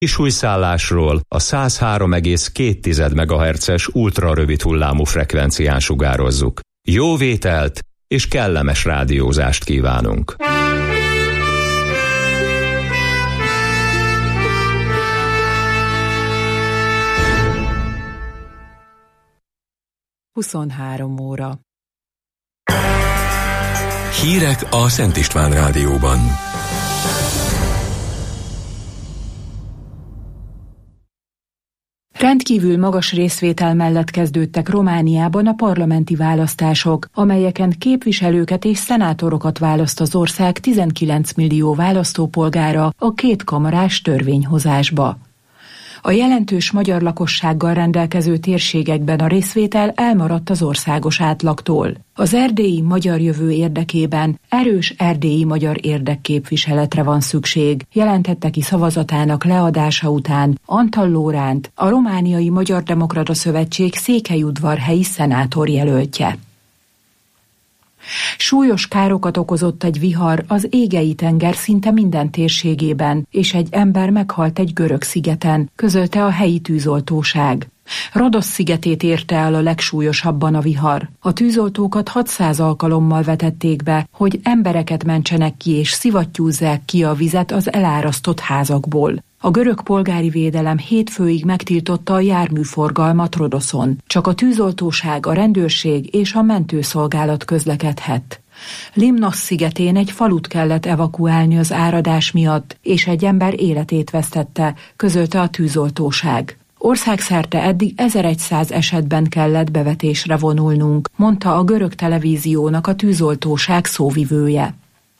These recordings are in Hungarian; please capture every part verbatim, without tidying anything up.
Kisújszállásról a száz három egész két megahertzes ultrarövid hullámú frekvencián sugározzuk. Jó vételt és kellemes rádiózást kívánunk! huszonhárom óra. Hírek a Szent István Rádióban. Rendkívül magas részvétel mellett kezdődtek Romániában a parlamenti választások, amelyeken képviselőket és szenátorokat választ az ország tizenkilenc millió választópolgára a kétkamarás törvényhozásba. A jelentős magyar lakossággal rendelkező térségekben a részvétel elmaradt az országos átlagtól. Az erdélyi magyar jövő érdekében erős erdélyi magyar érdekképviseletre van szükség, jelentette ki szavazatának leadása után Antal Lóránt, a Romániai Magyar Demokrata Szövetség Székelyudvarhelyi szenátor jelöltje. Súlyos károkat okozott egy vihar az Égei-tenger szinte minden térségében, és egy ember meghalt egy görög szigeten, közölte a helyi tűzoltóság. Rodosz szigetét érte el a legsúlyosabban a vihar. A tűzoltókat hatszáz alkalommal vetették be, hogy embereket mentsenek ki és szivattyúzzák ki a vizet az elárasztott házakból. A görög polgári védelem hétfőig megtiltotta a járműforgalmat Rodoszon. Csak a tűzoltóság, a rendőrség és a mentőszolgálat közlekedhet. Limnos szigetén egy falut kellett evakuálni az áradás miatt, és egy ember életét vesztette, közölte a tűzoltóság. Országszerte eddig ezerszáz esetben kellett bevetésre vonulnunk, mondta a görög televíziónak a tűzoltóság szóvivője.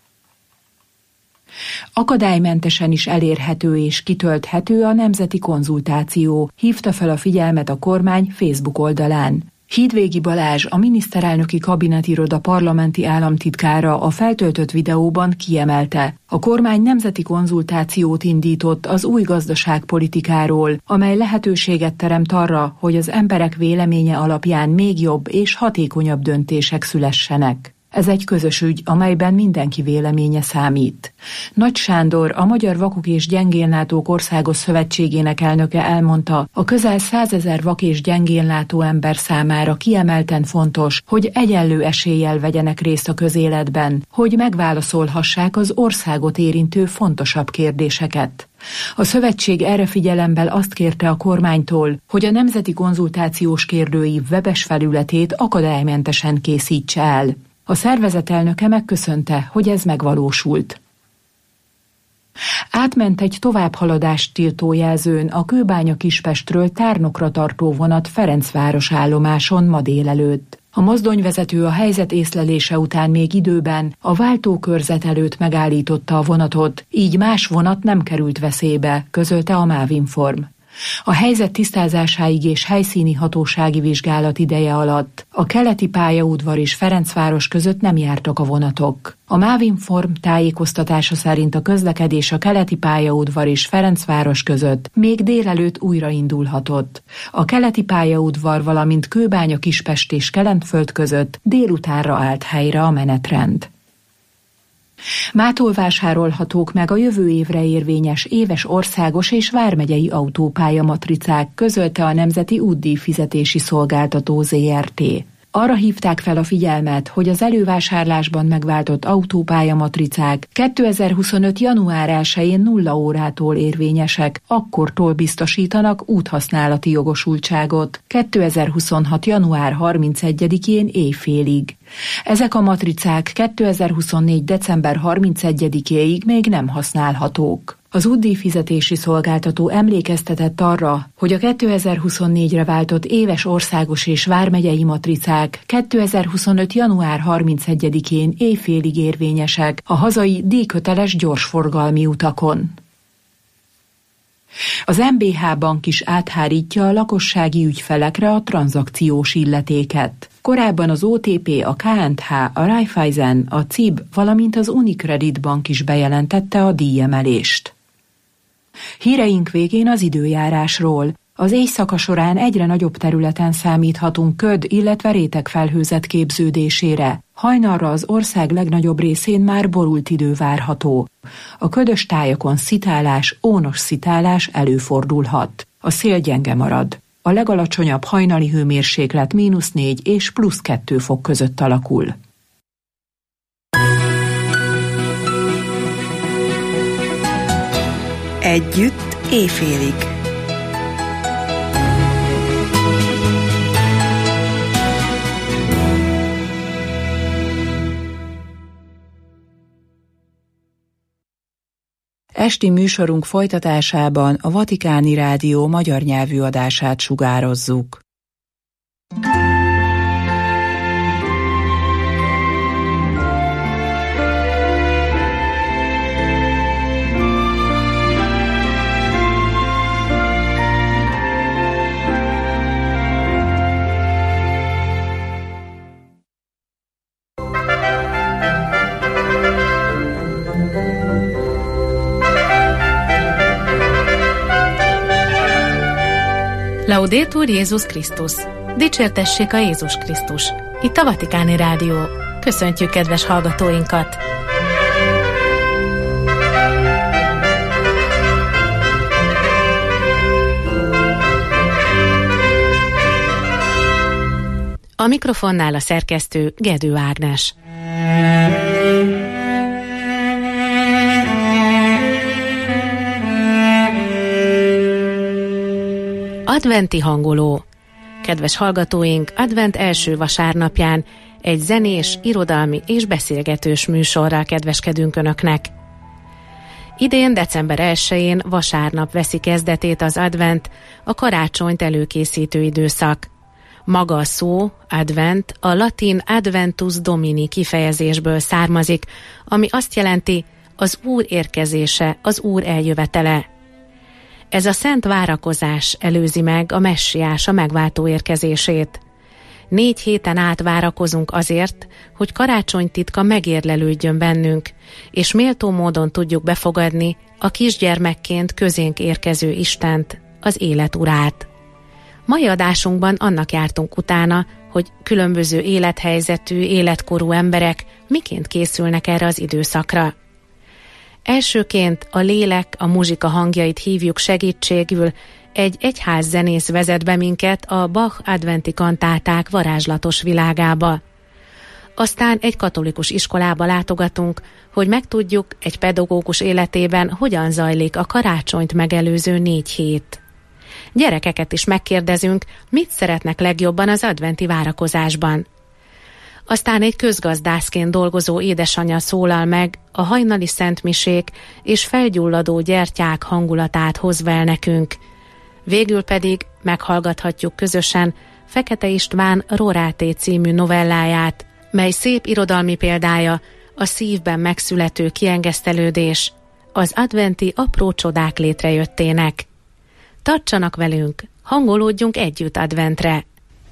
Akadálymentesen is elérhető és kitölthető a nemzeti konzultáció, hívta fel a figyelmet a kormány Facebook oldalán. Hídvégi Balázs, a miniszterelnöki kabinetiroda parlamenti államtitkára a feltöltött videóban kiemelte, a kormány nemzeti konzultációt indított az új gazdaságpolitikáról, amely lehetőséget teremt arra, hogy az emberek véleménye alapján még jobb és hatékonyabb döntések szülessenek. Ez egy közös ügy, amelyben mindenki véleménye számít. Nagy Sándor, a Magyar Vakok és Gyengénlátók Országos Szövetségének elnöke elmondta, a közel százezer vak és gyengénlátó ember számára kiemelten fontos, hogy egyenlő eséllyel vegyenek részt a közéletben, hogy megválaszolhassák az országot érintő fontosabb kérdéseket. A szövetség erre figyelemmel azt kérte a kormánytól, hogy a Nemzeti Konzultációs Kérdőív webes felületét akadálymentesen készítse el. A szervezet elnöke megköszönte, hogy ez megvalósult. Átment egy továbbhaladást tiltó jelzőn a Kőbánya-Kispestről Tárnokra tartó vonat Ferencváros állomáson ma délelőtt. A mozdonyvezető a helyzet észlelése után még időben a váltókörzet előtt megállította a vonatot, így más vonat nem került veszélybe, közölte a Mávinform. A helyzet tisztázásáig és helyszíni hatósági vizsgálat ideje alatt a keleti pályaudvar és Ferencváros között nem jártak a vonatok. A Mávinform tájékoztatása szerint a közlekedés a keleti pályaudvar és Ferencváros között még délelőtt újraindulhatott. A keleti pályaudvar, valamint Kőbánya-Kispest és Kelenföld között délutánra állt helyre a menetrend. Mától vásárolhatók meg a jövő évre érvényes éves országos és vármegyei autópálya matricák, közölte a Nemzeti Útdíj Fizetési Szolgáltató zé er té. Arra hívták fel a figyelmet, hogy az elővásárlásban megváltott autópálya matricák kétezer-huszonöt. január elsején nulla órától érvényesek, akkortól biztosítanak úthasználati jogosultságot, kétezer-huszonhat. január harmincegyedikén éjfélig. Ezek a matricák kétezer-huszonnégy. december harmincegyedikéig még nem használhatók. Az útdíj fizetési szolgáltató emlékeztetett arra, hogy a kétezer-huszonnégyre váltott éves országos és vármegyei matricák kétezer-huszonöt. január harmincegyedikén éjfélig érvényesek a hazai díjköteles gyorsforgalmi utakon. Az em bé há Bank is áthárítja a lakossági ügyfelekre a tranzakciós illetéket. Korábban az o té pé, a ká és há, a Raiffeisen, a cé i bé, valamint az Unicredit Bank is bejelentette a díjemelést. Híreink végén az időjárásról. Az éjszaka során egyre nagyobb területen számíthatunk köd, illetve rétegfelhőzet képződésére. Hajnalra az ország legnagyobb részén már borult idő várható. A ködös tájakon szitálás, ónos szitálás előfordulhat. A szél gyenge marad. A legalacsonyabb hajnali hőmérséklet mínusz négy és plusz kettő fok között alakul. Együtt éjfélig. Esti műsorunk folytatásában a Vatikáni Rádió magyar nyelvű adását sugározzuk. Laudetur Jézus Krisztus! Dicsértessék a Jézus Krisztus! Itt a Vatikáni Rádió. Köszöntjük kedves hallgatóinkat! A mikrofonnál a szerkesztő Gedő Ágnes. Adventi hangoló. Kedves hallgatóink, advent első vasárnapján egy zenés, irodalmi és beszélgetős műsorral kedveskedünk Önöknek. Idén december elsején vasárnap veszi kezdetét az advent, a karácsonyt előkészítő időszak. Maga a szó, advent, a latin adventus domini kifejezésből származik, ami azt jelenti, az Úr érkezése, az Úr eljövetele. Ez a szent várakozás előzi meg a messiás, a megváltó érkezését. Négy héten át várakozunk azért, hogy karácsony titka megérlelődjön bennünk, és méltó módon tudjuk befogadni a kisgyermekként közénk érkező Istent, az élet urát. Mai adásunkban annak jártunk utána, hogy különböző élethelyzetű, életkorú emberek miként készülnek erre az időszakra. Elsőként a lélek, a muzsika hangjait hívjuk segítségül, egy egyházzenész vezet be minket a Bach adventi kantáták varázslatos világába. Aztán egy katolikus iskolába látogatunk, hogy megtudjuk egy pedagógus életében, hogyan zajlik a karácsonyt megelőző négy hét. Gyerekeket is megkérdezünk, mit szeretnek legjobban az adventi várakozásban. Aztán egy közgazdászként dolgozó édesanyja szólal meg, a hajnali szentmisék és felgyulladó gyertyák hangulatát hozva el nekünk. Végül pedig meghallgathatjuk közösen Fekete István Roráté című novelláját, mely szép irodalmi példája a szívben megszülető kiengesztelődés, az adventi apró csodák létrejöttének. Tartsanak velünk, hangolódjunk együtt adventre!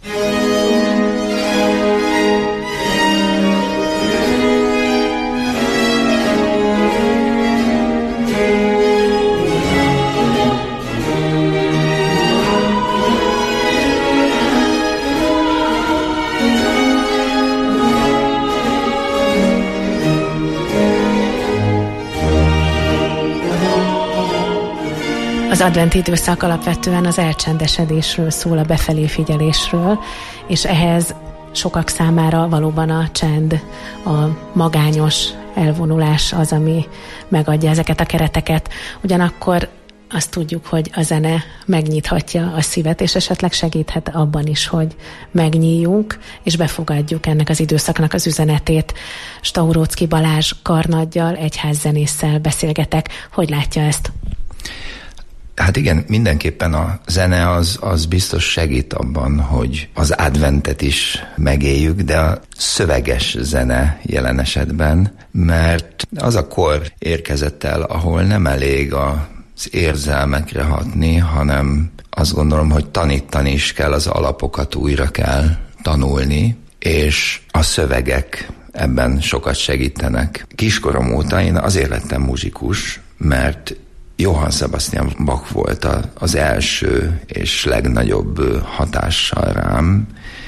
Az advent időszak alapvetően az elcsendesedésről szól, a befelé figyelésről, és ehhez sokak számára valóban a csend, a magányos elvonulás az, ami megadja ezeket a kereteket. Ugyanakkor azt tudjuk, hogy a zene megnyithatja a szívet, és esetleg segíthet abban is, hogy megnyíljunk, és befogadjuk ennek az időszaknak az üzenetét. Stauróczky Balázs karnaggyal, egyházzenésszel beszélgetek. Hogy látja ezt? Hát igen, mindenképpen a zene az, az biztos segít abban, hogy az adventet is megéljük, de a szöveges zene jelen esetben, mert az a kor érkezett el, ahol nem elég az érzelmekre hatni, hanem azt gondolom, hogy tanítani is kell, az alapokat újra kell tanulni, és a szövegek ebben sokat segítenek. Kiskorom óta én azért lettem muzsikus, mert Johann Sebastian Bach volt az első és legnagyobb hatással rám.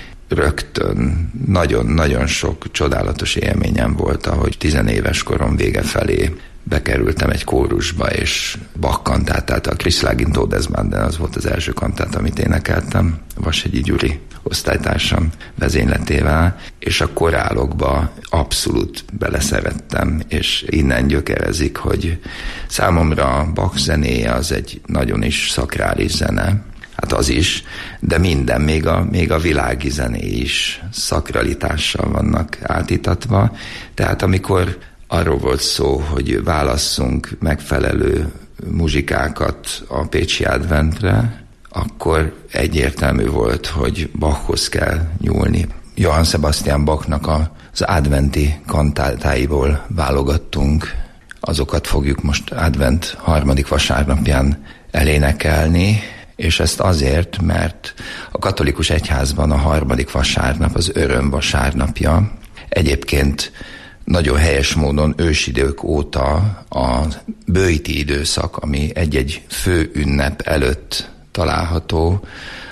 Rögtön nagyon-nagyon sok csodálatos élményem volt, ahogy tizenéves korom vége felé bekerültem egy kórusba, és Bach kantátát, a Christlag in Todesbanden, az volt az első kantát, amit énekeltem, Vashegyi Gyuri osztálytársam vezényletével, és a korálokba abszolút beleszerettem, és innen gyökerezik, hogy számomra Bach zenéje az egy nagyon is szakrális zene, hát az is, de minden, még a, még a világi zené is szakralitással vannak átítatva, tehát amikor arról volt szó, hogy válasszunk megfelelő muzsikákat a pécsi adventre, akkor egyértelmű volt, hogy Bachhoz kell nyúlni. Johann Sebastian Bachnak az adventi kantátáiból válogattunk, azokat fogjuk most advent harmadik vasárnapján elénekelni, és ezt azért, mert a katolikus egyházban a harmadik vasárnap az öröm vasárnapja. Egyébként nagyon helyes módon ősidők óta a böjti időszak, ami egy-egy fő ünnep előtt található,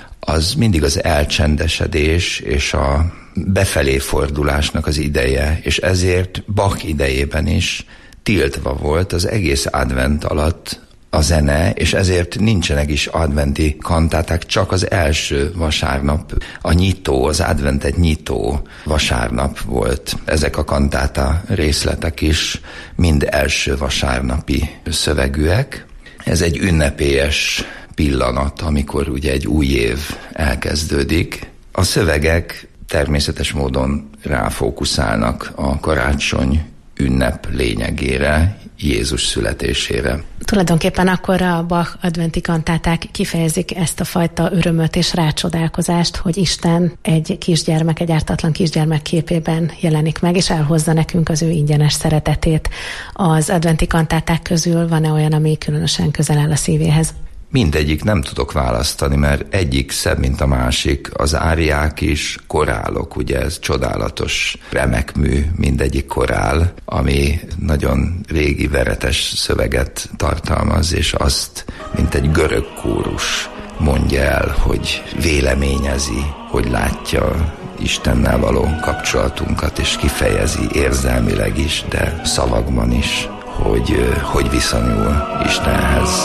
az mindig az elcsendesedés és a befelé fordulásnak az ideje, és ezért Bach idejében is tiltva volt az egész advent alatt a zene, és ezért nincsenek is adventi kantáták, csak az első vasárnap, a nyitó, az adventet nyitó vasárnap volt. Ezek a kantáta részletek is mind első vasárnapi szövegűek. Ez egy ünnepélyes pillanat, amikor ugye egy új év elkezdődik. A szövegek természetes módon ráfókuszálnak a karácsony ünnep lényegére, Jézus születésére. Tulajdonképpen akkor a Bach adventi kantáták kifejezik ezt a fajta örömöt és rácsodálkozást, hogy Isten egy kisgyermek, egy ártatlan kisgyermek képében jelenik meg, és elhozza nekünk az ő ingyenes szeretetét. Az adventi kantáták közül van-e olyan, ami különösen közel áll a szívéhez? Mindegyik, nem tudok választani, mert egyik szebb, mint a másik. Az áriák is, korálok, ugye ez csodálatos, remek mű, mindegyik korál, ami nagyon régi veretes szöveget tartalmaz, és azt, mint egy görög kórus mondja el, hogy véleményezi, hogy látja Istennel való kapcsolatunkat, és kifejezi érzelmileg is, de szavakban is, hogy, hogy viszonyul Istenhez.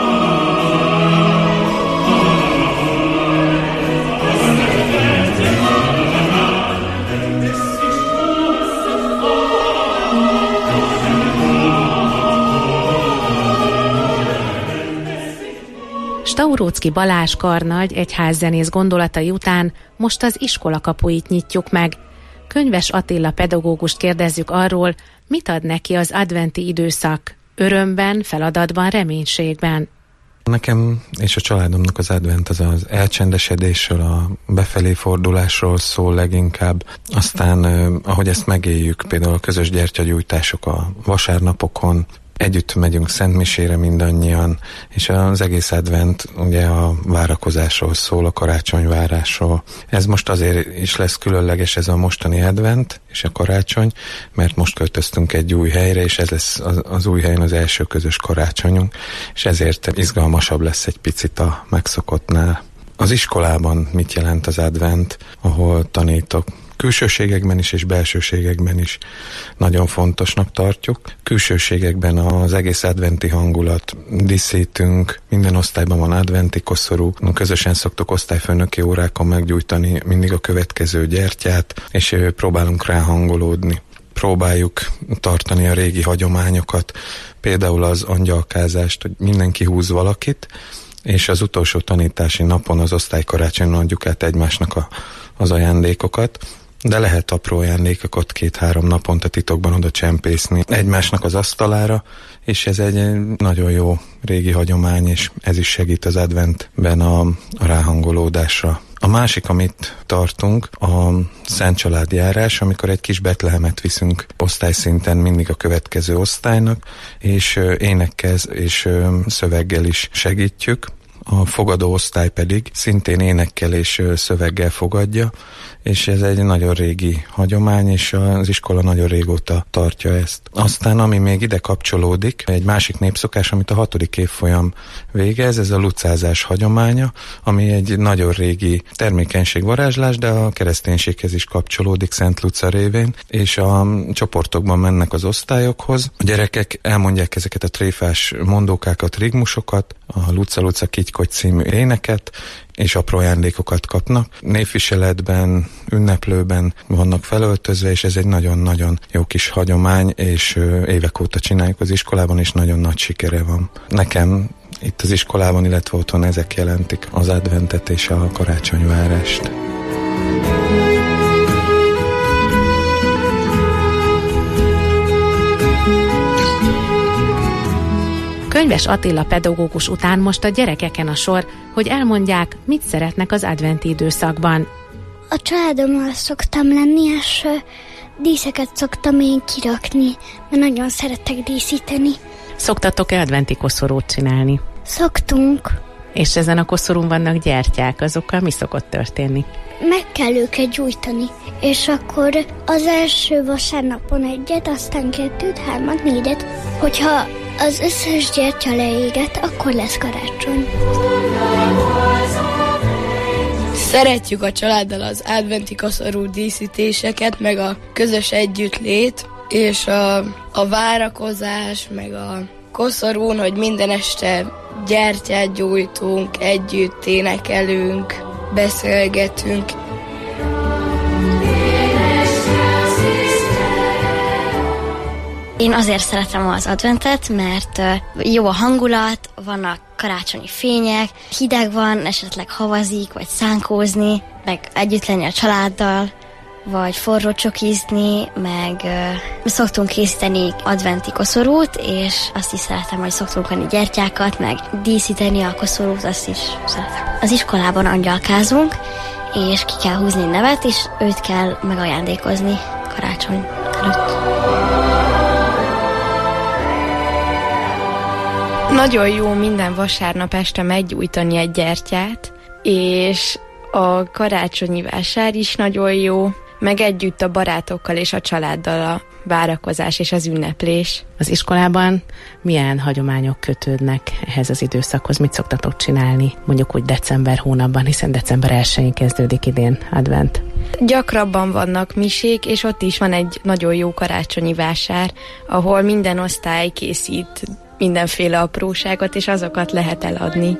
Stauróczky Balázs karnagy egyházzenész gondolatai után most az iskola kapuit nyitjuk meg. Könyves Attila pedagógust kérdezzük arról, mit ad neki az adventi időszak, örömben, feladatban, reménységben. Nekem és a családomnak az advent az az elcsendesedésről, a befelé fordulásról szól leginkább. Aztán, ahogy ezt megéljük, például a közös gyertyagyújtások a vasárnapokon, együtt megyünk szentmisére mindannyian, és az egész advent ugye a várakozásról szól, a karácsonyvárásról. Ez most azért is lesz különleges ez a mostani advent és a karácsony, mert most költöztünk egy új helyre, és ez lesz az, az új helyen az első közös karácsonyunk, és ezért izgalmasabb lesz egy picit a megszokottnál. Az iskolában mit jelent az advent, ahol tanítok? Külsőségekben is és belsőségekben is nagyon fontosnak tartjuk. Külsőségekben az egész adventi hangulat, díszítünk, minden osztályban van adventi koszorú, közösen szoktuk osztályfőnöki órákon meggyújtani mindig a következő gyertyát, és próbálunk rá hangolódni. Próbáljuk tartani a régi hagyományokat, például az angyalkázást, hogy mindenki húz valakit, és az utolsó tanítási napon az osztálykarácsonyon adjuk át egymásnak a, az ajándékokat, de lehet apró ajándékokat két-három naponta titokban oda csempészni egymásnak az asztalára, és ez egy nagyon jó régi hagyomány, és ez is segít az adventben a, a ráhangolódásra. A másik, amit tartunk, a Szent Családjárás, amikor egy kis Betlehemet viszünk osztályszinten mindig a következő osztálynak, és énekkel és szöveggel is segítjük. a fogadó osztály pedig szintén énekkel és szöveggel fogadja, és ez egy nagyon régi hagyomány, és az iskola nagyon régóta tartja ezt. Aztán, ami még ide kapcsolódik, egy másik népszokás, amit a hatodik évfolyam végez, ez a lucázás hagyománya, ami egy nagyon régi termékenységvarázslás, de a kereszténységhez is kapcsolódik Szent Luca révén, és a csoportokban mennek az osztályokhoz. A gyerekek elmondják ezeket a tréfás mondókákat, rigmusokat, a Luca Luca Kitykoty című éneket, és apró ajándékokat kapnak. Névviseletben, ünneplőben vannak felöltözve, és ez egy nagyon-nagyon jó kis hagyomány, és évek óta csináljuk az iskolában, és nagyon nagy sikere van. Nekem itt az iskolában, illetve otthon ezek jelentik az adventet és a karácsonyvárást. Könyves Attila pedagógus után most a gyerekeken a sor, hogy elmondják, mit szeretnek az adventi időszakban. A családommal szoktam lenni, és díszeket szoktam én kirakni, mert nagyon szeretek díszíteni. Szoktatok-e adventi koszorút csinálni? Szoktunk. És ezen a koszorún vannak gyertyák, azokkal mi szokott történni? Meg kell őket gyújtani, és akkor az első vasárnapon egyet, aztán kettőt, hármat, négyet. Hogyha az összes gyertya leéget, akkor lesz karácsony. Szeretjük a családdal az adventi koszorú díszítéseket, meg a közös együttlét, és a, a várakozás, meg a koszorún, hogy minden este gyertyát gyújtunk, együtt énekelünk, beszélgetünk. Én azért szeretem az adventet, mert jó a hangulat, vannak karácsonyi fények, hideg van, esetleg havazik, vagy szánkózni, meg együtt lenni a családdal, vagy forró csokizni, meg uh, szoktunk készíteni adventi koszorút, és azt is szeretem, hogy szoktunk venni gyertyákat, meg díszíteni a koszorút, azt is szeretem. Az iskolában angyalkázunk, és ki kell húzni nevet, és őt kell megajándékozni karácsony előtt. Nagyon jó minden vasárnap este meggyújtani egy gyertyát, és a karácsonyi vásár is nagyon jó, meg együtt a barátokkal és a családdal a várakozás és az ünneplés. Az iskolában milyen hagyományok kötődnek ehhez az időszakhoz? Mit szoktatok csinálni? Mondjuk úgy december hónapban, hiszen december elsején kezdődik idén advent. Gyakrabban vannak misék, és ott is van egy nagyon jó karácsonyi vásár, ahol minden osztály készít mindenféle apróságot, és azokat lehet eladni.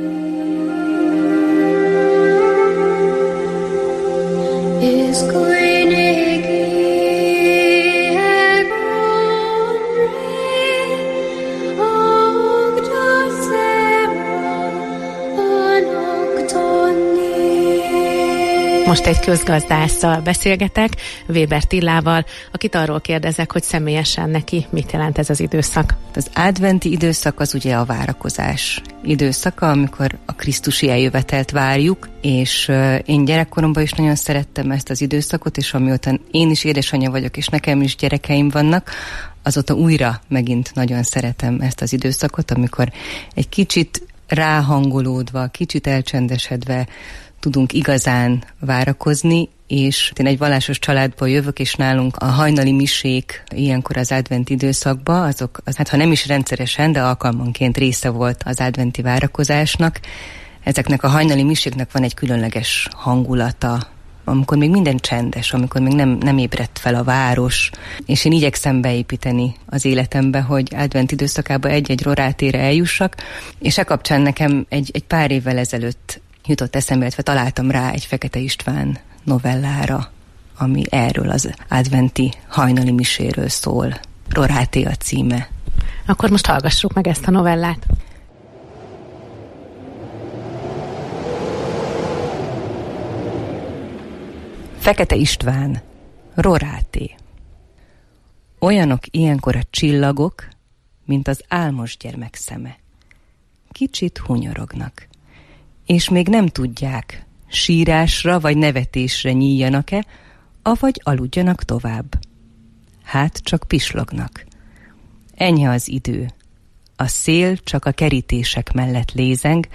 Most egy közgazdásszal beszélgetek, Weber Tillával, akit arról kérdezek, hogy személyesen neki mit jelent ez az időszak. Az adventi időszak az ugye a várakozás időszaka, amikor a krisztusi eljövetelt várjuk, és uh, én gyerekkoromban is nagyon szerettem ezt az időszakot, és amióta én is édesanyja vagyok, és nekem is gyerekeim vannak, azóta újra megint nagyon szeretem ezt az időszakot, amikor egy kicsit ráhangolódva, kicsit elcsendesedve tudunk igazán várakozni, és én egy vallásos családból jövök, és nálunk a hajnali misék ilyenkor az advent időszakban, azok, az, hát ha nem is rendszeresen, de alkalmanként része volt az adventi várakozásnak. Ezeknek a hajnali miséknek van egy különleges hangulata, amikor még minden csendes, amikor még nem, nem ébredt fel a város, és én igyekszem beépíteni az életembe, hogy advent időszakában egy-egy rorátére eljussak, és e kapcsán nekem egy, egy pár évvel ezelőtt jutott eszembe, illetve találtam rá egy Fekete István novellára, ami erről az adventi hajnali miséről szól. Roráté a címe. Akkor most hallgassuk meg ezt a novellát. Fekete István, Roráté. Olyanok ilyenkor a csillagok, mint az álmos gyermek szeme. Kicsit hunyorognak, és még nem tudják, sírásra vagy nevetésre nyíljanak-e, avagy aludjanak tovább. Hát csak pislognak. Enyhe az idő. A szél csak a kerítések mellett lézeng,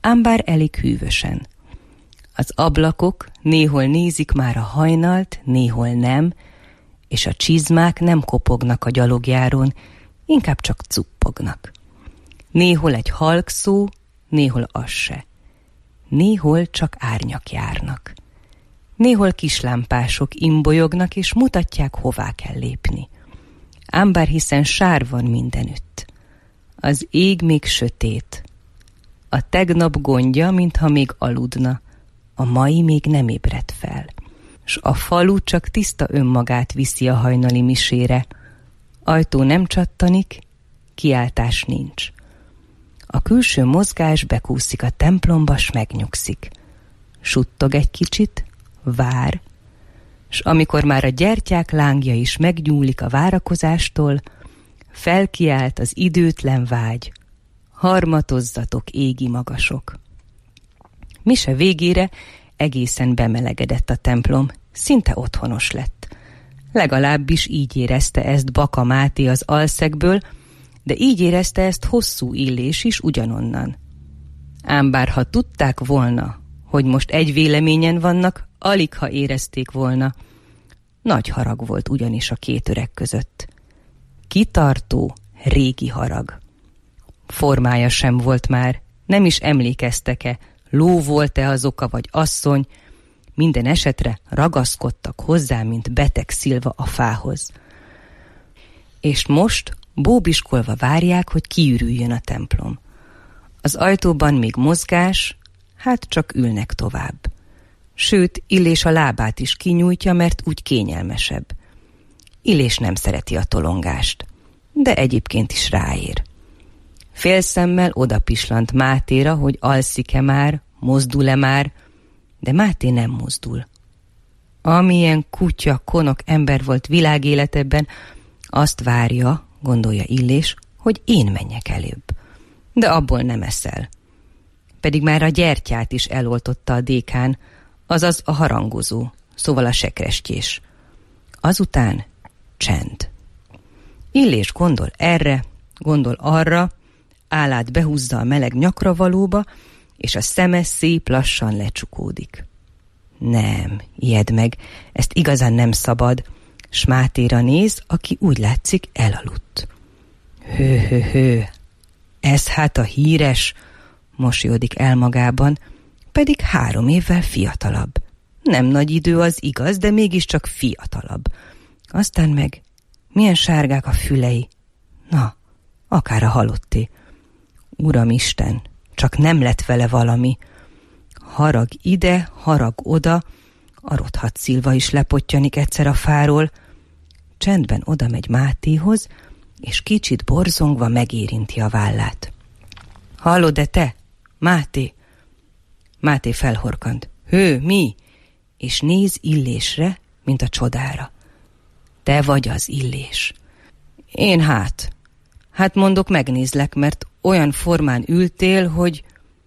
ám bár elég hűvösen. Az ablakok néhol nézik már a hajnalt, néhol nem, és a csizmák nem kopognak a gyalogjárón, inkább csak cuppognak. Néhol egy halk szó, néhol az se. Néhol csak árnyak járnak. Néhol kislámpások imbolyognak, és mutatják, hová kell lépni. Ám bár hiszen sár van mindenütt. Az ég még sötét. A tegnap gondja, mintha még aludna. A mai még nem ébredt fel. S a falu csak tiszta önmagát viszi a hajnali misére. Ajtó nem csattanik, kiáltás nincs. A külső mozgás bekúszik a templomba, s megnyugszik. Suttog egy kicsit, vár, s amikor már a gyertyák lángja is meggyúlik a várakozástól, felkiált az időtlen vágy. Harmatozzatok, égi magasok! Mise végére egészen bemelegedett a templom, szinte otthonos lett. Legalábbis így érezte ezt Baka Máté az Alszegből, de így érezte ezt Hosszú Illés is ugyanonnan. Ám bár ha tudták volna, hogy most egy véleményen vannak, alig ha érezték volna. Nagy harag volt ugyanis a két öreg között. Kitartó, régi harag. Formája sem volt már, nem is emlékeztek-e, ló volt-e az oka vagy asszony, minden esetre ragaszkodtak hozzá, mint beteg szilva a fához. És most bóbiskolva várják, hogy kiürüljön a templom. Az ajtóban még mozgás, hát csak ülnek tovább. Sőt, Illés a lábát is kinyújtja, mert úgy kényelmesebb. Illés nem szereti a tolongást, de egyébként is ráér. Félszemmel odapislant Mátéra, hogy alszik-e már, mozdul-e már, de Máté nem mozdul. Amilyen kutya, konok ember volt világéletebben, azt várja, gondolja Illés, hogy én menjek előbb. De abból nem eszel. Pedig már a gyertyát is eloltotta a dékán, azaz a harangozó, szóval a sekrestyés. Azután csend. Illés gondol erre, gondol arra, állát behúzza a meleg nyakravalóba, és a szeme szép lassan lecsukódik. Nem, ijed meg, ezt igazán nem szabad, s Mátéra néz, aki úgy látszik elaludt. Hő, hő, hő, ez hát a híres, mosolyodik el magában, pedig három évvel fiatalabb. Nem nagy idő az igaz, de mégiscsak fiatalabb. Aztán meg milyen sárgák a fülei. Na, akár a halotté. Uramisten, csak nem lett vele valami. Harag ide, harag oda, a rothadt szilva is lepottyanik egyszer a fáról. Csendben oda megy Mátéhoz, és kicsit borzongva megérinti a vállát. Hallod-e te? Máté? Máté felhorkant. Hő, mi? És néz Illésre, mint a csodára. Te vagy az Illés. Én hát. Hát mondok, megnézlek, mert olyan formán ültél, hogy...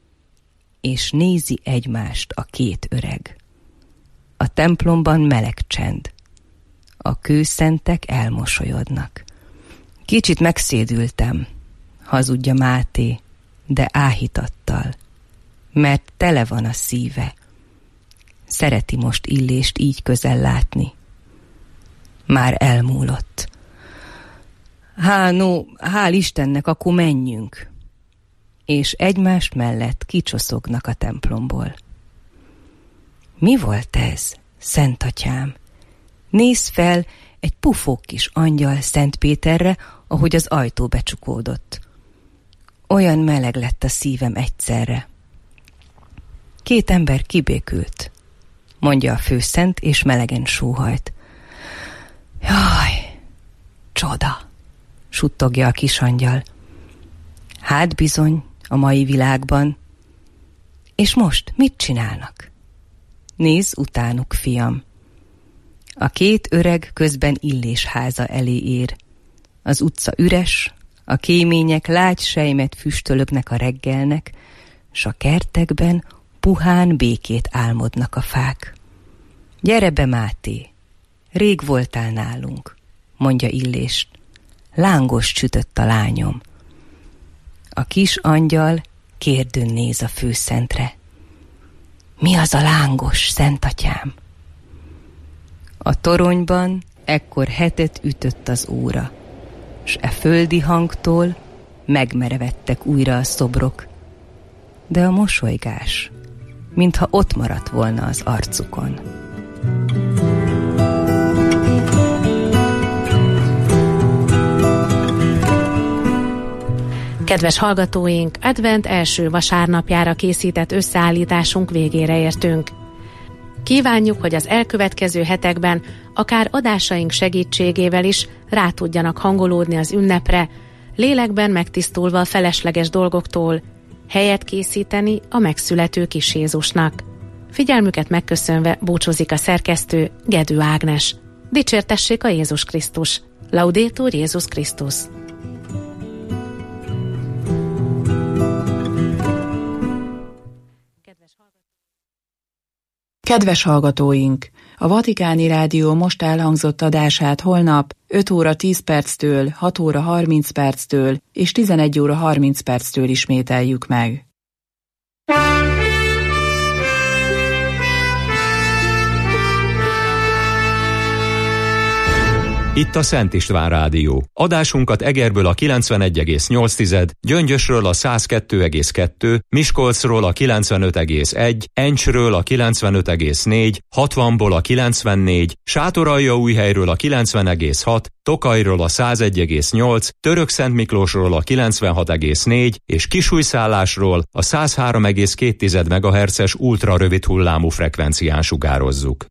És nézi egymást a két öreg. A templomban meleg csend. A kőszentek elmosolyodnak. Kicsit megszédültem, hazudja Máté, de áhítattal, mert tele van a szíve. Szereti most Illést így közel látni. Már elmúlott. Há, no, hál' Istennek, akkor menjünk. És egymást mellett kicsoszognak a templomból. Mi volt ez, Szent Atyám? Nézz fel egy pufók kis angyal Szent Péterre, ahogy az ajtó becsukódott. Olyan meleg lett a szívem egyszerre. Két ember kibékült, mondja a főszent, és melegen sóhajt. Jaj, csoda, suttogja a kis angyal. Hát bizony, a mai világban. És most mit csinálnak? Nézz utánuk, fiam. A két öreg közben Illés háza elé ér. Az utca üres, a kémények lágy sejmet füstölögnek a reggelnek, s a kertekben puhán békét álmodnak a fák. Gyere be, Máté, rég voltál nálunk, mondja Illés. Lángos csütött a lányom. A kis angyal kérdőn néz a főszentre. Mi az a lángos, Szentatyám? A toronyban ekkor hetet ütött az óra, s e földi hangtól megmerevedtek újra a szobrok, de a mosolygás, mintha ott maradt volna az arcukon. Kedves hallgatóink, advent első vasárnapjára készített összeállításunk végére értünk. Kívánjuk, hogy az elkövetkező hetekben akár adásaink segítségével is rá tudjanak hangolódni az ünnepre, lélekben megtisztulva a felesleges dolgoktól, helyet készíteni a megszülető kis Jézusnak. Figyelmüket megköszönve búcsúzik a szerkesztő, Gedő Ágnes. Dicsértessék a Jézus Krisztus! Laudetur Jézus Krisztus! Kedves hallgatóink! A Vatikáni Rádió most elhangzott adását holnap öt óra tíz perctől, hat óra harminc perctől és tizenegy óra harminc perctől ismételjük meg. Itt a Szent István Rádió. Adásunkat Egerből a kilencvenegy egész nyolc, Gyöngyösről a száz kettő egész kettő, Miskolcról a kilencvenöt egész egy, Encsről a kilencvenöt egész négy, hatvanból a kilencvennégy, Sátoraljaújhelyről a kilencven egész hat, Tokajról a száz egy egész nyolc, Törökszentmiklósról a kilencvenhat egész négy és Kisújszállásról a száz három egész két megahertzes ultra rövid hullámú frekvencián sugározzuk.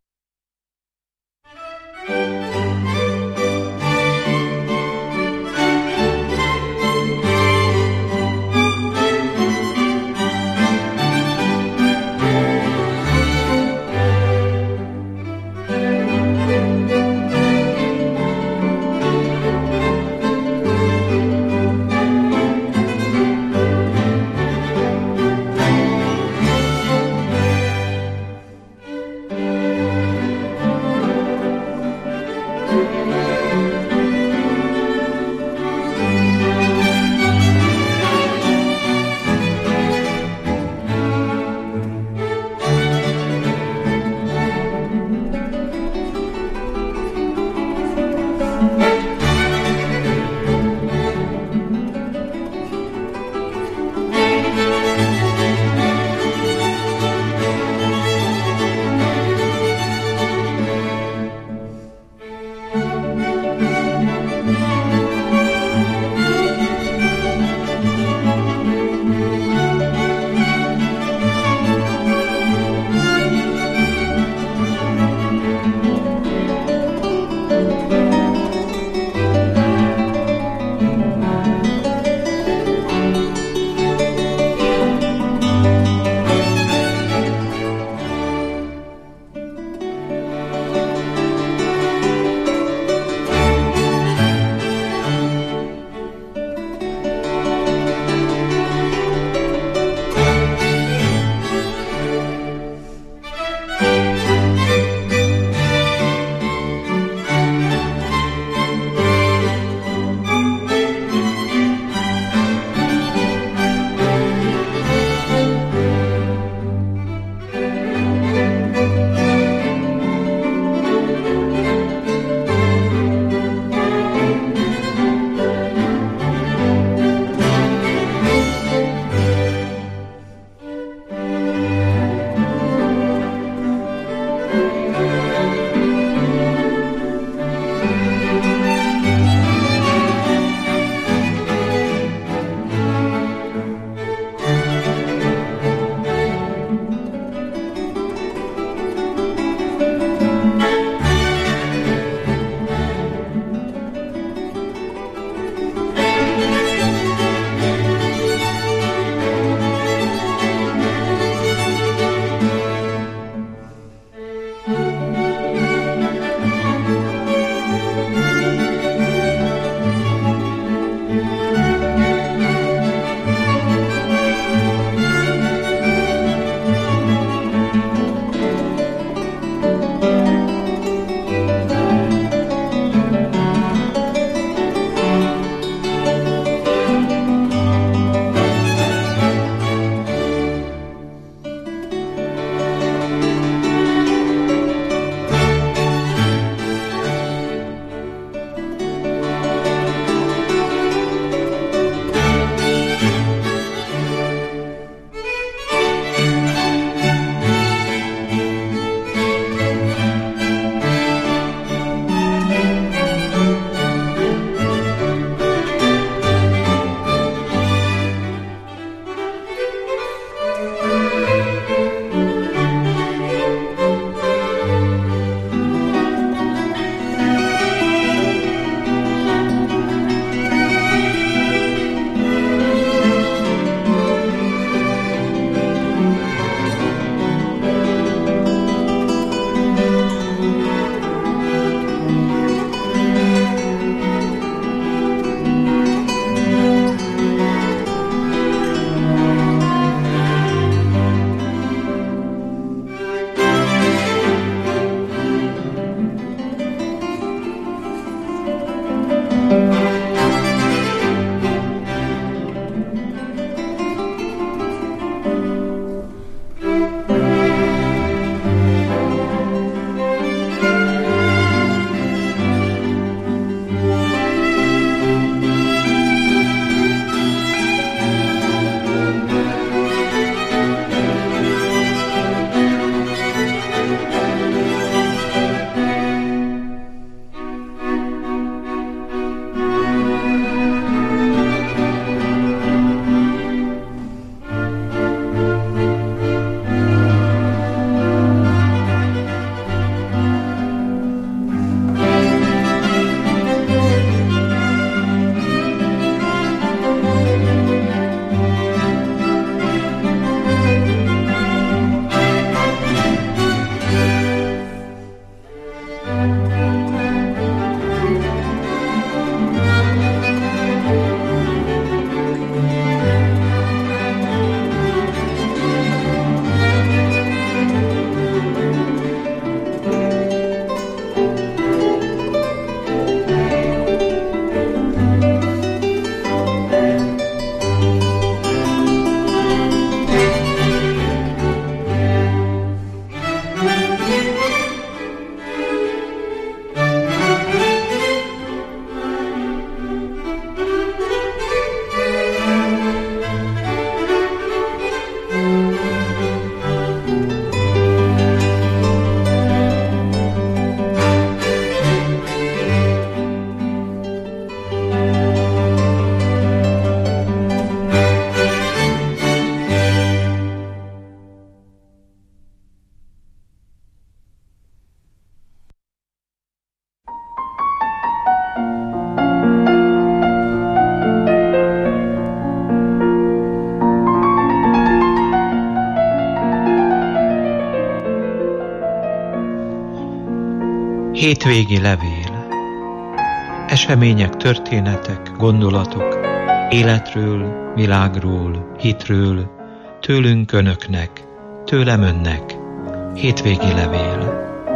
Hétvégi levél. Események, történetek, gondolatok, életről, világról, hitről, tőlünk önöknek, tőlem önnek. Hétvégi levél.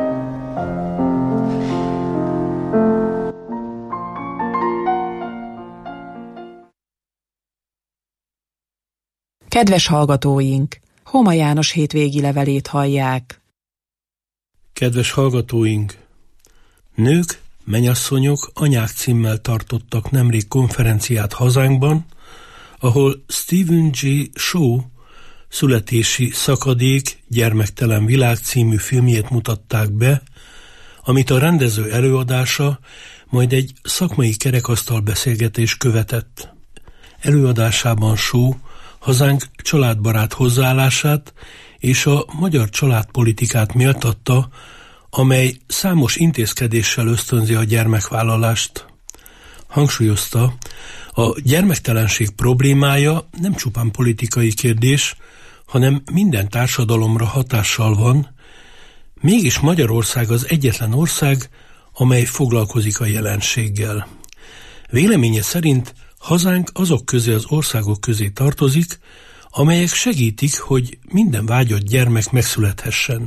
Kedves hallgatóink! Homa János hétvégi levelét hallják. Kedves hallgatóink! Nők, menyasszonyok, anyák címmel tartottak nemrég konferenciát hazánkban, ahol Stephen J. Shaw Születési szakadék, gyermektelen világ című filmjét mutatták be, amit a rendező előadása majd egy szakmai kerekasztal beszélgetés követett. Előadásában Shaw hazánk családbarát hozzáállását és a magyar családpolitikát méltatta, amely számos intézkedéssel ösztönzi a gyermekvállalást. Hangsúlyozta, a gyermektelenség problémája nem csupán politikai kérdés, hanem minden társadalomra hatással van, mégis Magyarország az egyetlen ország, amely foglalkozik a jelenséggel. Véleménye szerint hazánk azok közé az országok közé tartozik, amelyek segítik, hogy minden vágyott gyermek megszülethessen.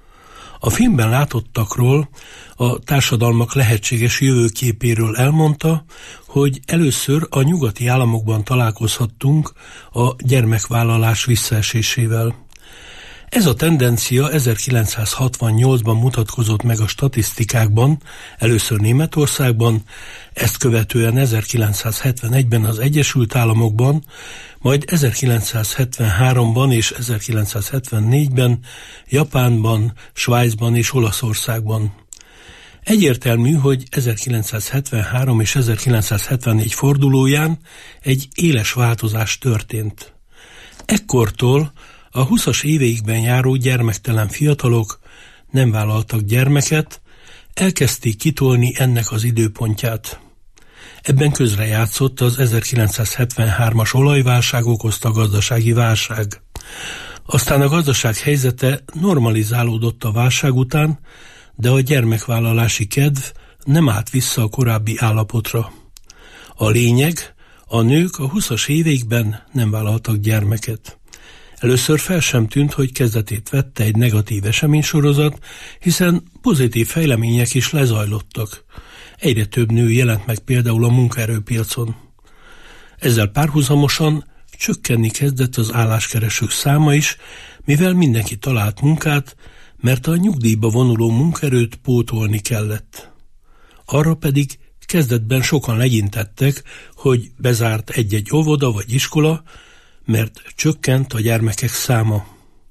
A filmben látottakról, a társadalmak lehetséges jövőképéről elmondta, hogy először a nyugati államokban találkozhattunk a gyermekvállalás visszaesésével. Ez a tendencia ezerkilencszázhatvannyolcban mutatkozott meg a statisztikákban, először Németországban, ezt követően ezerkilencszázhetvenegyben az Egyesült Államokban, majd ezerkilencszázhetvenháromban és ezerkilencszázhetvennégyben Japánban, Svájcban és Olaszországban. Egyértelmű, hogy ezerkilencszázhetvenhárom és ezerkilencszázhetvennégy fordulóján egy éles változás történt. Ekkortól a huszas éveikben járó gyermektelen fiatalok nem vállaltak gyermeket, elkezdték kitolni ennek az időpontját. Ebben közrejátszott az ezerkilencszázhetvenhármas olajválság okozta gazdasági válság. Aztán a gazdaság helyzete normalizálódott a válság után, de a gyermekvállalási kedv nem állt vissza a korábbi állapotra. A lényeg, a nők a huszas éveikben nem vállaltak gyermeket. Először fel sem tűnt, hogy kezdetét vette egy negatív eseménysorozat, hiszen pozitív fejlemények is lezajlottak. Egyre több nő jelent meg például a munkaerőpiacon. Ezzel párhuzamosan csökkenni kezdett az álláskeresők száma is, mivel mindenki talált munkát, mert a nyugdíjba vonuló munkaerőt pótolni kellett. Arra pedig kezdetben sokan legyintettek, hogy bezárt egy-egy óvoda vagy iskola, mert csökkent a gyermekek száma.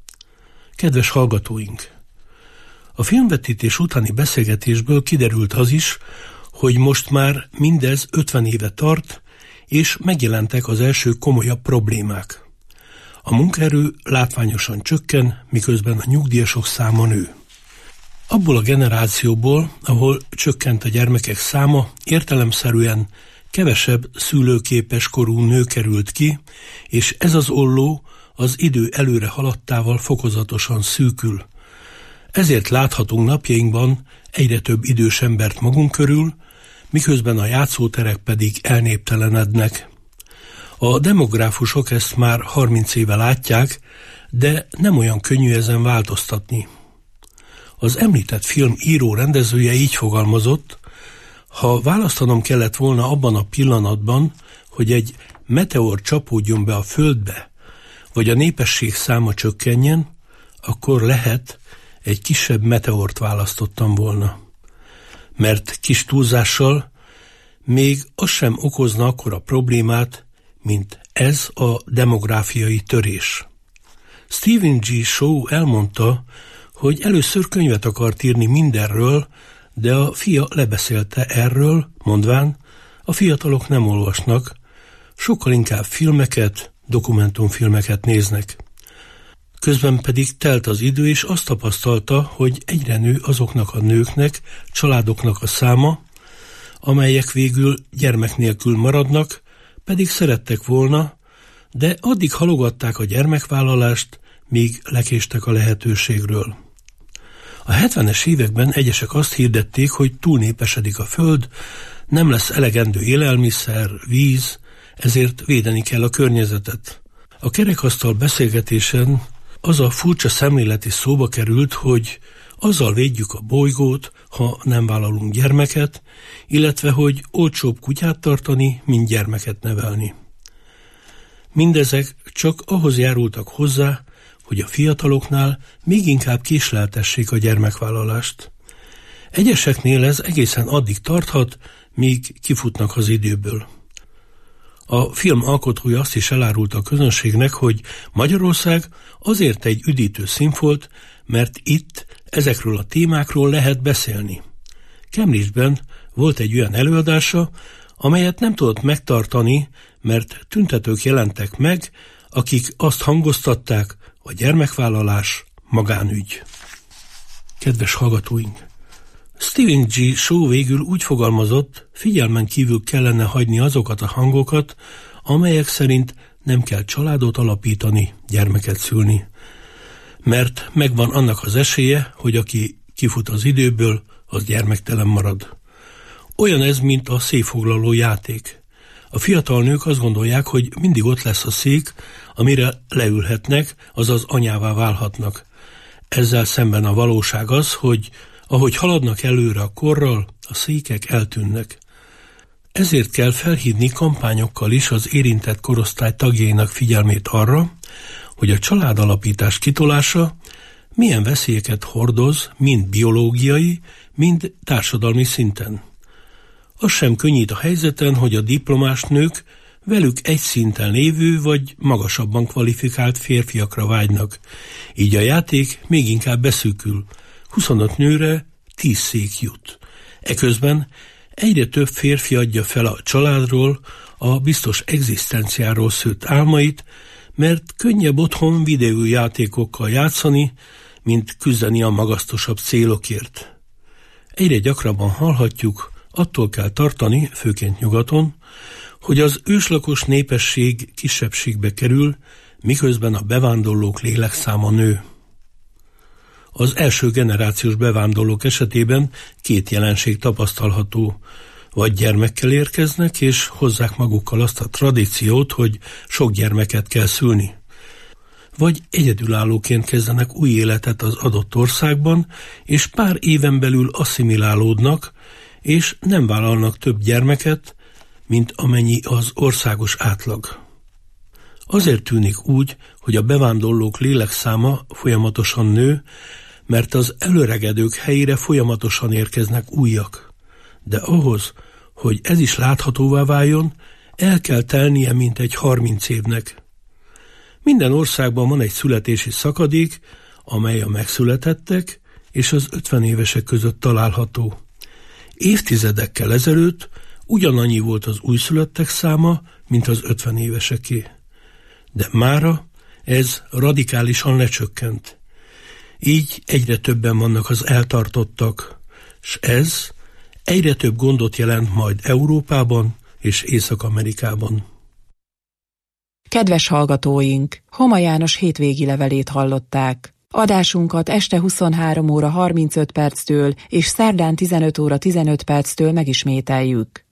Kedves hallgatóink! A filmvetítés utáni beszélgetésből kiderült az is, hogy most már mindez ötven éve tart, és megjelentek az első komolyabb problémák. A munkaerő látványosan csökken, miközben a nyugdíjasok száma nő. Abból a generációból, ahol csökkent a gyermekek száma, értelemszerűen kevesebb szülőképes korú nő került ki, és ez az olló az idő előre haladtával fokozatosan szűkül. Ezért láthatunk napjainkban egyre több idős embert magunk körül, miközben a játszóterek pedig elnéptelenednek. A demográfusok ezt már harminc éve látják, de nem olyan könnyű ezen változtatni. Az említett film író-rendezője így fogalmazott: ha választanom kellett volna abban a pillanatban, hogy egy meteor csapódjon be a Földbe, vagy a népesség száma csökkenjen, akkor lehet, egy kisebb meteort választottam volna. Mert kis túlzással még az sem okozna akkora problémát, mint ez a demográfiai törés. Stephen J. Shaw elmondta, hogy először könyvet akart írni mindenről, de a fia lebeszélte erről, mondván, a fiatalok nem olvasnak, sokkal inkább filmeket, dokumentumfilmeket néznek. Közben pedig telt az idő, és azt tapasztalta, hogy egyre nő azoknak a nőknek, családoknak a száma, amelyek végül gyermek nélkül maradnak, pedig szerettek volna, de addig halogatták a gyermekvállalást, míg lekéstek a lehetőségről. A hetvenes években egyesek azt hirdették, hogy túlnépesedik a föld, nem lesz elegendő élelmiszer, víz, ezért védeni kell a környezetet. A kerekasztal beszélgetésen az a furcsa szemlélet is szóba került, hogy azzal védjük a bolygót, ha nem vállalunk gyermeket, illetve hogy olcsóbb kutyát tartani, mint gyermeket nevelni. Mindezek csak ahhoz járultak hozzá, hogy a fiataloknál még inkább késleltessék a gyermekvállalást. Egyeseknél ez egészen addig tarthat, míg kifutnak az időből. A film alkotója azt is elárulta a közönségnek, hogy Magyarország azért egy üdítő színfolt, mert itt ezekről a témákról lehet beszélni. Cambridge-ben volt egy olyan előadása, amelyet nem tudott megtartani, mert tüntetők jelentek meg, akik azt hangoztatták, a gyermekvállalás magánügy. Kedves hallgatóink! Stephen G. Shaw végül úgy fogalmazott, figyelmen kívül kellene hagyni azokat a hangokat, amelyek szerint nem kell családot alapítani, gyermeket szülni. Mert megvan annak az esélye, hogy aki kifut az időből, az gyermektelen marad. Olyan ez, mint a székfoglaló játék. A fiatal nők azt gondolják, hogy mindig ott lesz a szék, amire leülhetnek, azaz anyává válhatnak. Ezzel szemben a valóság az, hogy ahogy haladnak előre a korral, a székek eltűnnek. Ezért kell felhívni kampányokkal is az érintett korosztály tagjainak figyelmét arra, hogy a családalapítás kitolása milyen veszélyeket hordoz, mind biológiai, mind társadalmi szinten. Az sem könnyít a helyzeten, hogy a diplomás nők velük egy szinten lévő vagy magasabban kvalifikált férfiakra vágynak. Így a játék még inkább beszűkül. huszonöt nőre tíz szék jut. Eközben egyre több férfi adja fel a családról, a biztos egzisztenciáról szőtt álmait, mert könnyebb otthon videójátékokkal játszani, mint küzdeni a magasztosabb célokért. Egyre gyakrabban hallhatjuk, attól kell tartani, főként nyugaton, hogy az őslakos népesség kisebbségbe kerül, miközben a bevándorlók lélekszáma nő. Az első generációs bevándorlók esetében két jelenség tapasztalható. Vagy gyermekkel érkeznek, és hozzák magukkal azt a tradíciót, hogy sok gyermeket kell szülni. Vagy egyedülállóként kezdenek új életet az adott országban, és pár éven belül asszimilálódnak, és nem vállalnak több gyermeket, mint amennyi az országos átlag. Azért tűnik úgy, hogy a bevándorlók lélekszáma folyamatosan nő, mert az előregedők helyére folyamatosan érkeznek újak. De ahhoz, hogy ez is láthatóvá váljon, el kell telnie mintegy harminc évnek. Minden országban van egy születési szakadék, amely a megszületettek és az ötven évesek között található. Évtizedekkel ezelőtt ugyanannyi volt az újszülöttek száma, mint az ötven éveseké. De mára ez radikálisan lecsökkent. Így egyre többen vannak az eltartottak, s ez egyre több gondot jelent majd Európában és Észak-Amerikában. Kedves hallgatóink, Homa János hétvégi levelét hallották. Adásunkat este huszonhárom óra harmincöt perctől és szerdán tizenöt óra tizenöt perctől megismételjük.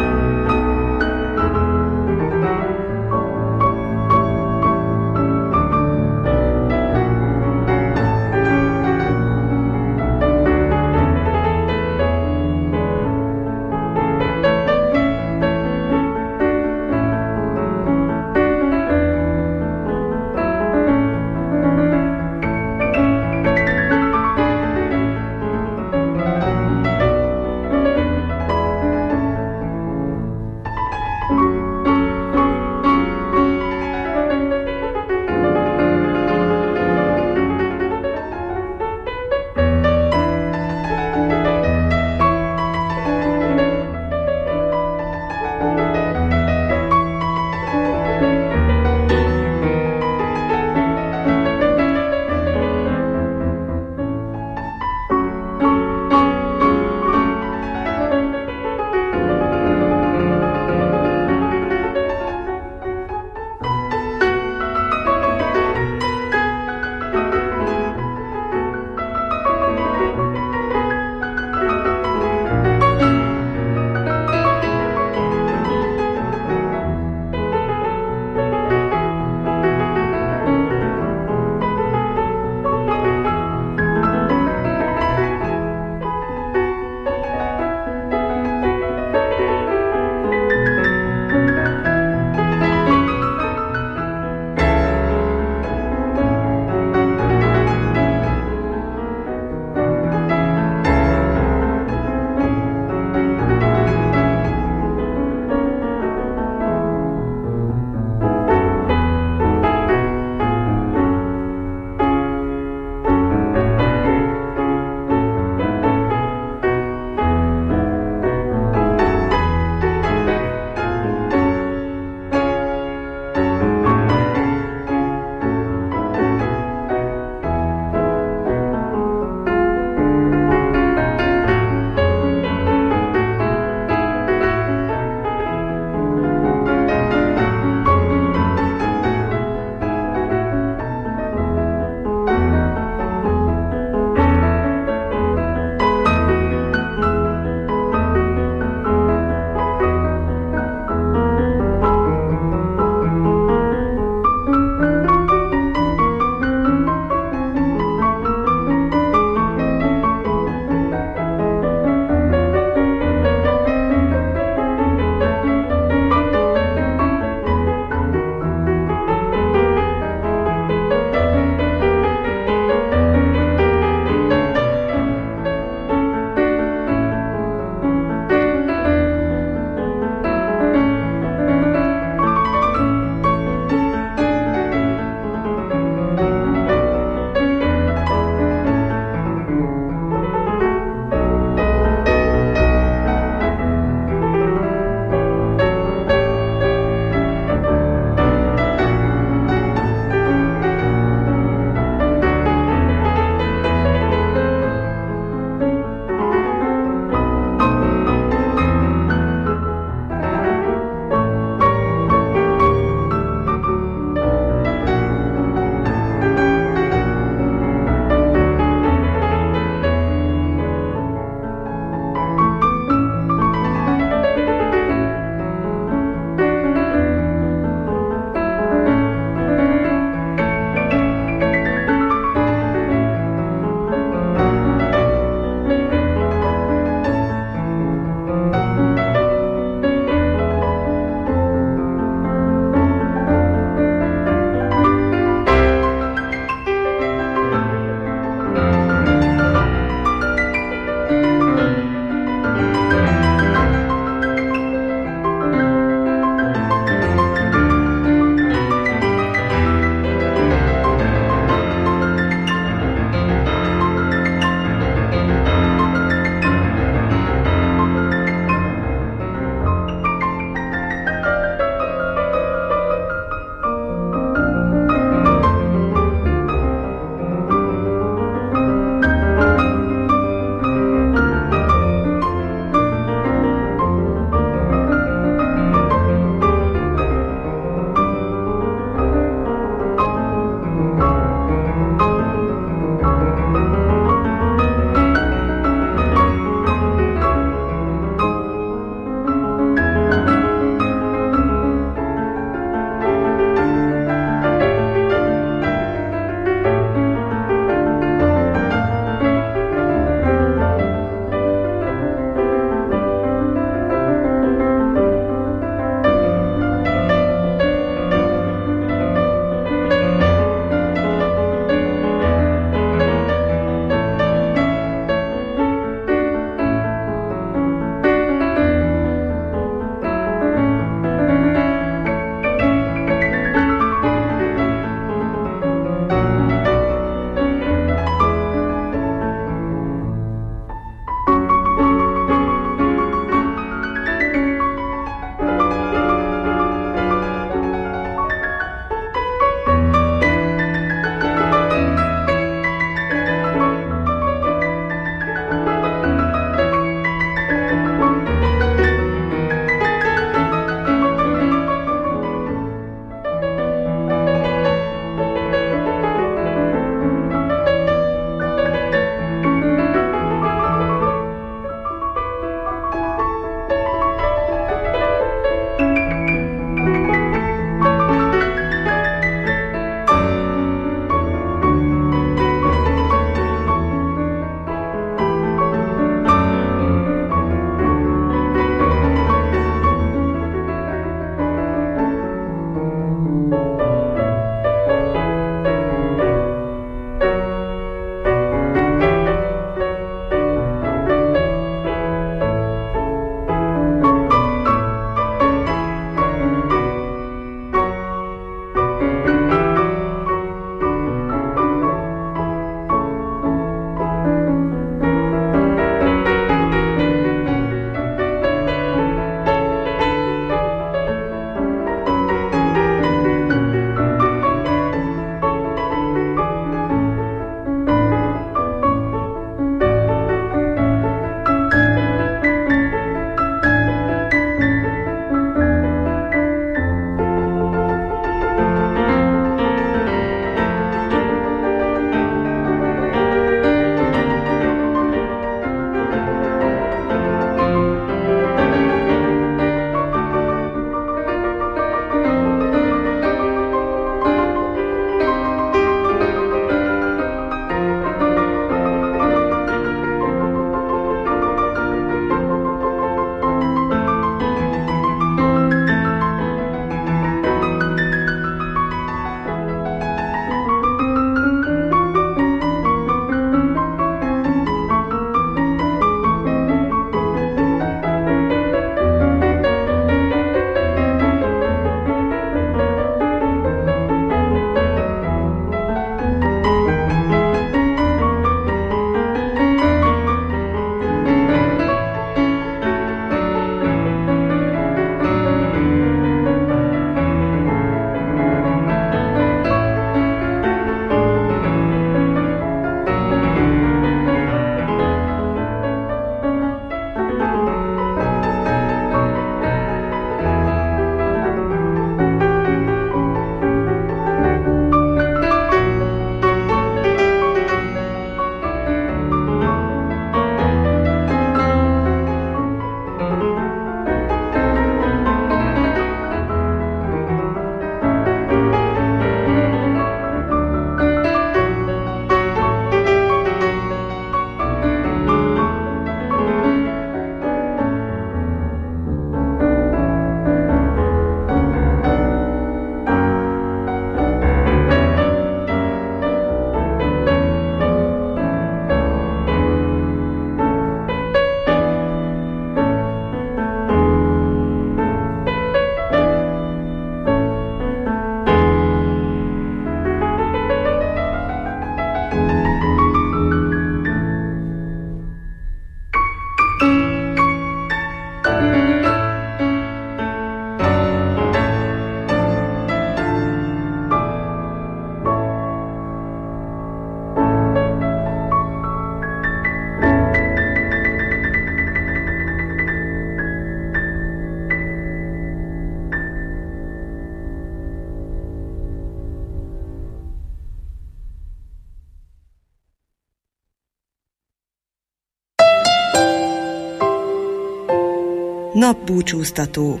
Napbúcsúztató.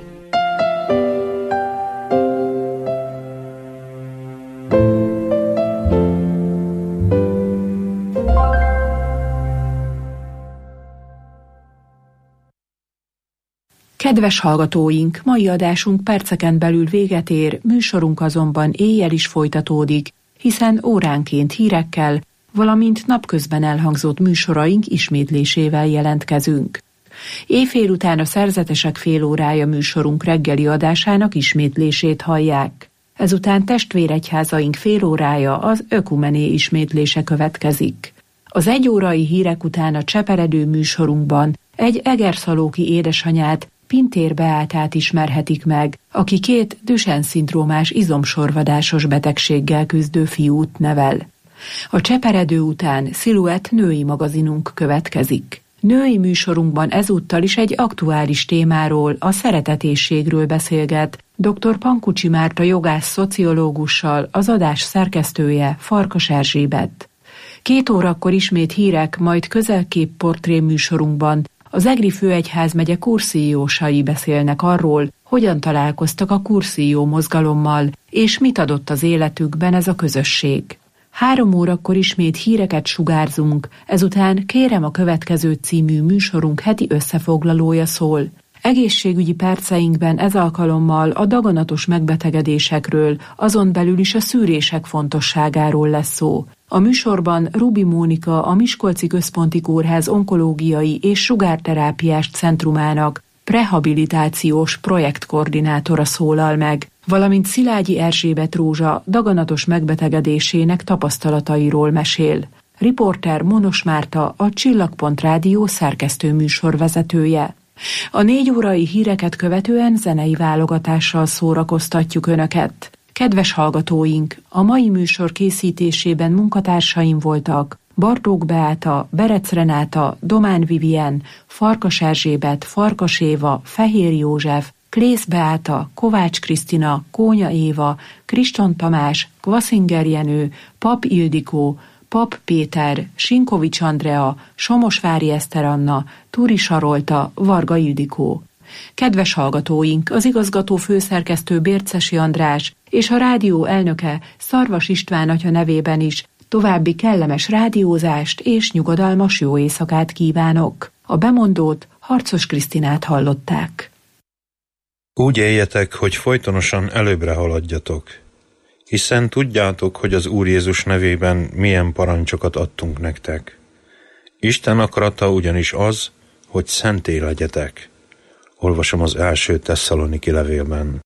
Kedves hallgatóink, mai adásunk perceken belül véget ér, műsorunk azonban éjjel is folytatódik, hiszen óránként hírekkel, valamint napközben elhangzott műsoraink ismétlésével jelentkezünk. Éjfél után a Szerzetesek félórája műsorunk reggeli adásának ismétlését hallják. Ezután testvéregyházaink félórája, az Ökumené ismétlése következik. Az egyórai hírek után a Cseperedő műsorunkban egy egerszalóki édesanyát, Pintér Beátát ismerhetik meg, aki két Duchenne-szindrómás izomsorvadásos betegséggel küzdő fiút nevel. A Cseperedő után Sziluett női magazinunk következik. Női műsorunkban ezúttal is egy aktuális témáról, a szeretetésségről beszélget dr. Pankucsi Márta jogász szociológussal, az adás szerkesztője Farkas Erzsébet. Két órakor ismét hírek, majd közelkép portré műsorunkban az Egri főegyházmegye kurszíjósai beszélnek arról, hogyan találkoztak a kurszíjó mozgalommal, és mit adott az életükben ez a közösség. Három órakor ismét híreket sugárzunk, ezután Kérem a következő című műsorunk heti összefoglalója szól. Egészségügyi perceinkben ez alkalommal a daganatos megbetegedésekről, azon belül is a szűrések fontosságáról lesz szó. A műsorban Rubi Mónika, a Miskolci Központi Kórház onkológiai és sugárterápiás centrumának prehabilitációs projektkoordinátora szólal meg, valamint Szilágyi Erzsébet Rózsa daganatos megbetegedésének tapasztalatairól mesél. Riporter Monos Márta, a Csillagpont Rádió szerkesztő műsorvezetője. A négy órai híreket követően zenei válogatással szórakoztatjuk Önöket. Kedves hallgatóink, a mai műsor készítésében munkatársaim voltak Bartók Beáta, Berec Renáta, Domán Vivien, Farkas Erzsébet, Farkas Éva, Fehér József, Klész Beáta, Kovács Krisztina, Kónya Éva, Kriston Tamás, Kvaszinger Jenő, Pap Ildikó, Pap Péter, Sinkovics Andrea, Somosvári Eszter Anna, Túri Sarolta, Varga Ildikó. Kedves hallgatóink, az igazgató főszerkesztő Bércesi András és a rádió elnöke Szarvas István atya nevében is további kellemes rádiózást és nyugodalmas jó éjszakát kívánok. A bemondót, Harcos Krisztinát hallották. Úgy éljetek, hogy folytonosan előbbre haladjatok, hiszen tudjátok, hogy az Úr Jézus nevében milyen parancsokat adtunk nektek. Isten akarata ugyanis az, hogy szenté legyetek. Olvasom az első Tesszaloniki levélben.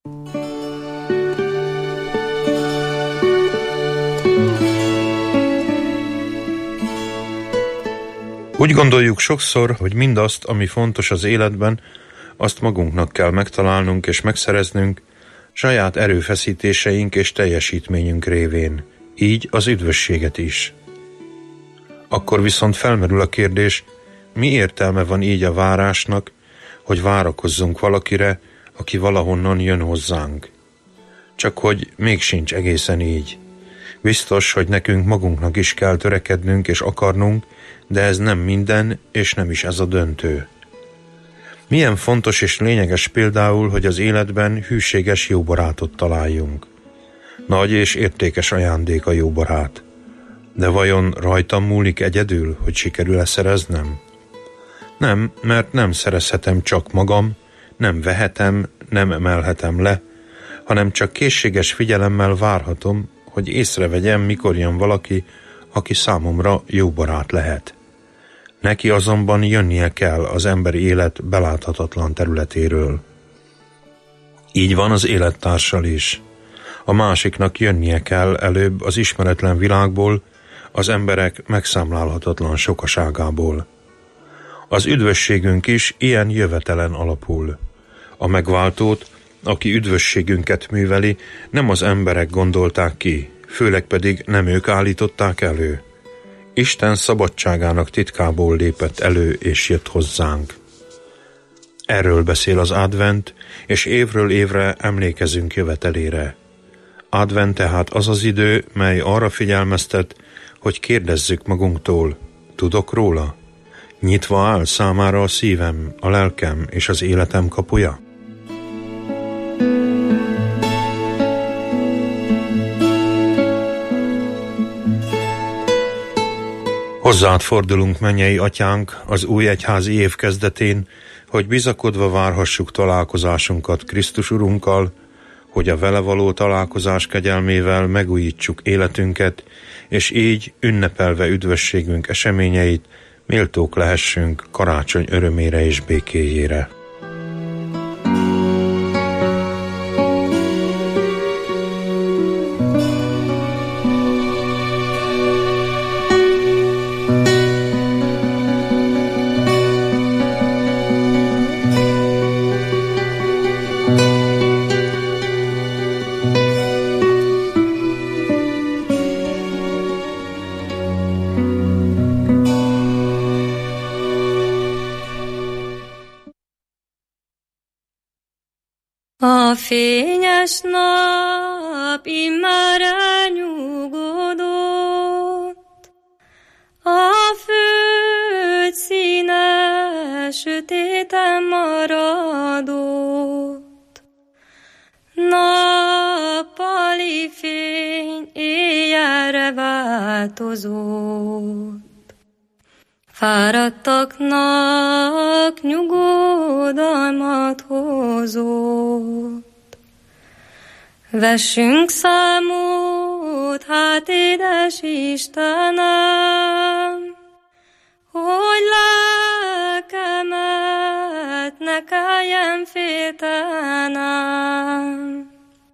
Úgy gondoljuk sokszor, hogy mindazt, ami fontos az életben, azt magunknak kell megtalálnunk és megszereznünk, saját erőfeszítéseink és teljesítményünk révén, így az üdvösséget is. Akkor viszont felmerül a kérdés, mi értelme van így a várásnak, hogy várakozzunk valakire, aki valahonnan jön hozzánk. Csak hogy még sincs egészen így. Biztos, hogy nekünk magunknak is kell törekednünk és akarnunk, de ez nem minden, és nem is ez a döntő. Milyen fontos és lényeges például, hogy az életben hűséges jó barátot találjunk. Nagy és értékes ajándék a jó barát. De vajon rajtam múlik egyedül, hogy sikerül-e szereznem? Nem, mert nem szerezhetem csak magam, nem vehetem, nem emelhetem le, hanem csak készséges figyelemmel várhatom, hogy észrevegyem, mikor jön valaki, aki számomra jó barát lehet. Neki azonban jönnie kell az emberi élet beláthatatlan területéről. Így van az élettársal is. A másiknak jönnie kell előbb az ismeretlen világból, az emberek megszámlálhatatlan sokaságából. Az üdvösségünk is ilyen jövetelen alapul. A megváltót, aki üdvösségünket műveli, nem az emberek gondolták ki, főleg pedig nem ők állították elő. Isten szabadságának titkából lépett elő és jött hozzánk. Erről beszél az advent, és évről évre emlékezünk jövetelére. Advent tehát az az idő, mely arra figyelmeztet, hogy kérdezzük magunktól, tudok róla? Nyitva áll számára a szívem, a lelkem és az életem kapuja? Hozzád fordulunk, mennyei atyánk, az új egyházi év kezdetén, hogy bizakodva várhassuk találkozásunkat Krisztus Urunkkal, hogy a vele való találkozás kegyelmével megújítsuk életünket, és így ünnepelve üdvösségünk eseményeit, méltók lehessünk karácsony örömére és békéjére. A fényes nap immár elnyugodott, a föld színe sötéten maradott. Nappali fény éjjelre változott, fáradtaknak nyugodalmat hozott. Vessünk számot, hát édes Istenem, hogy lelkemet ne kelljen féltenem,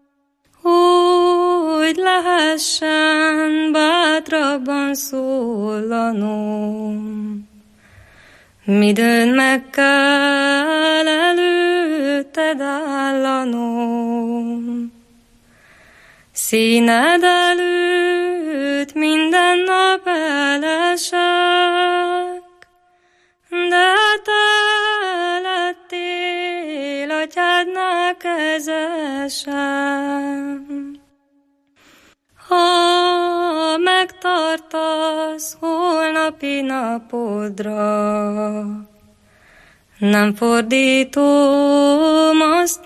hogy lehessen bátrabban szólanom. Midőn meg kell előtted állanom, színed előtt minden nap elesek, de te lettél atyádnál kezesem. Ha megtartasz holnapi napodra, nem fordítom azt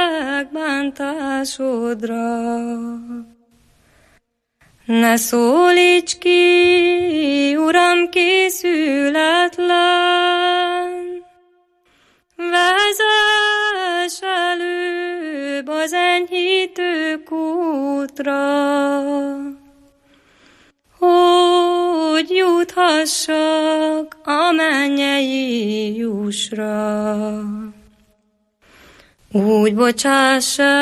megbántásodra. Ne szólíts ki, Uram, készületlen, vezess előbb az enyhítő kútra, hogy juthassak a mennyei jussra. Úgy bocsáss